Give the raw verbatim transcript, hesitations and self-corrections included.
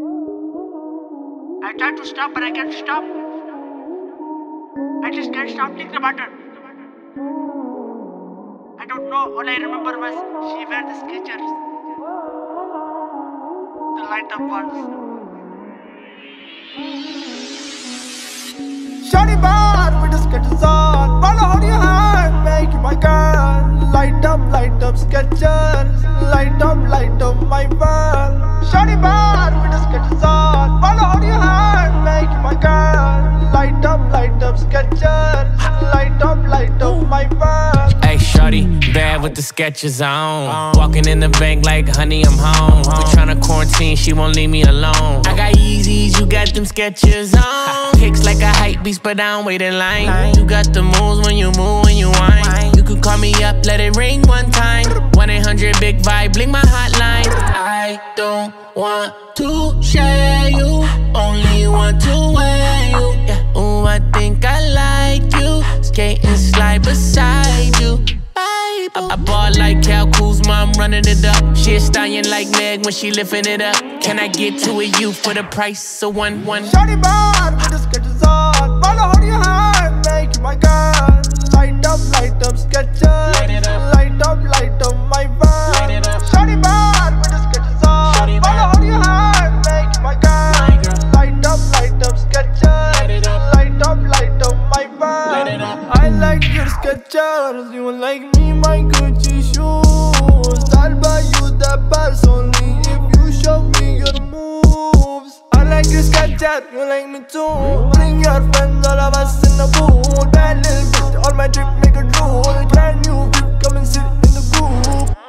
I try to stop, but I can't stop. I just can't stop thinking about her. I don't know, all I remember was she wear the Skechers. The light up ones. Shawty bad with the Skechers on. Follow hold your hand, make you my girl. Light up, light up Skechers. Light up, light up my world. Shawty bad with the Skechers on. Follow hold your hand, make you my girl. Light up, light up Skechers. Light up, light up my world. Hey, shorty, bad with the Skechers on. Walking in the bank like, honey, I'm home. We tryna quarantine, she won't leave me alone. I got Yeezys, you got them Skechers on. Kicks like a hype beast, but I don't wait in line. You got the moves when you move, when you whine. You could call me up, let it ring one time. one eight hundred big vibe, blink my hotline. I don't want to share you, only want to wear you. Yeah, ooh, I think I like you. Skate and slide beside you. I, I ball like Cal Kuzma, I'm running it up. She a stallion like Meg when she lifting it up. Can I get to a you for the price of one one? Shawty bad with the Skechers on. Follow hold your hand, make you my girl. Light up, light up Skechers. Light it up. Light up, light up my world. Light it up. Shawty bad with the Skechers on. Shawty bad. Follow hold your hand, make you my girl. My girl. Light up, light up Skechers. Light it up. Light up, light up my world. Light it up. I like your Skechers, you like me my Gucci shoes. I'll buy you the purse only if you show me your moves. I like your Skechers, you like me too. Bring your friends, all of us in the booth. Bad little bitch, all my drip make a drool. Brand new whip, come and sit in the booth.